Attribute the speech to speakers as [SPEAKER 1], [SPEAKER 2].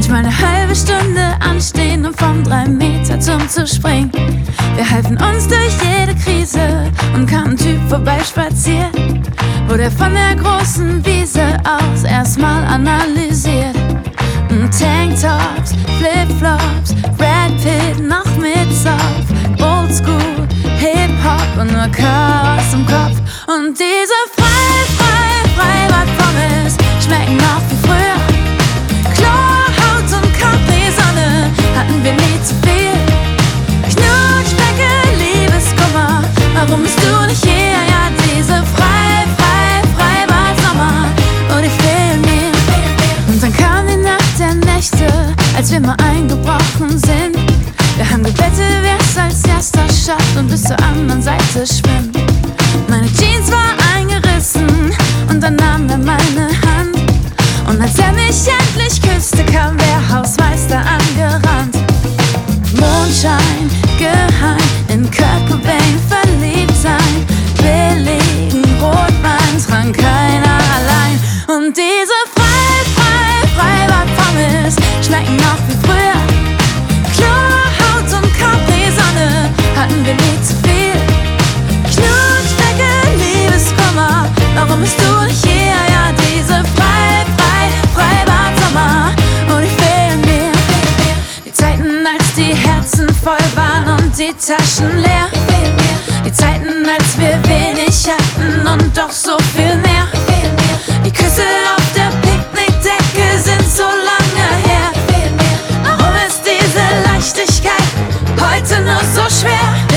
[SPEAKER 1] Manchmal eine halbe Stunde anstehen, um vom 3-Meter-Turm zu springen. Wir halfen uns durch jede Krise und kam ein Typ vorbeispaziert, wurde er von der großen Wiese aus erstmal analysiert. Tanktops, Flipflops, Brad Pitt noch mit Zopf, Oldschool, Hip-Hop und nur Chaos im Kopf. Und diese Freibad-Pommes schmecken noch wie früher. Chlorhaut und Capri-Sonne hatten wir nie zu viel. Knutschbecke, Liebeskummer, warum bist du nicht hier? Ja, diese Freibad-Sommer, oh, die fehlen mir. Und dann kam die Nacht der Nächte, als wir mal eingebrochen sind. Wir haben gebettet, wer's als erster schafft und bis zur anderen Seite schwimmt. Meine Jeans war eingerissen und dann nahm er meine Hand. Und als er mich endlich küsste, kam der Hausmeister angerannt. Mondschein, geheim, in Kurt Cobain verliebt sein. Billigen Rotwein trank keiner allein. Und diese Freibad-Pommes schmecken noch wie früher. Chlorhaut und Capri-Sonne hatten wir nie zu viel. Knutschdecke, Liebeskummer, warum bist du nicht hier? Ja, diese Freibad-Sommer, oh, die fehlen mir. Die Zeiten, als die Herzen voll waren und die Taschen leer. Die Zeiten, als wir wenig hatten und doch so viel mehr. Die Küsse auf der Picknickdecke sind so lange her. Warum ist diese Leichtigkeit heute nur so schwer?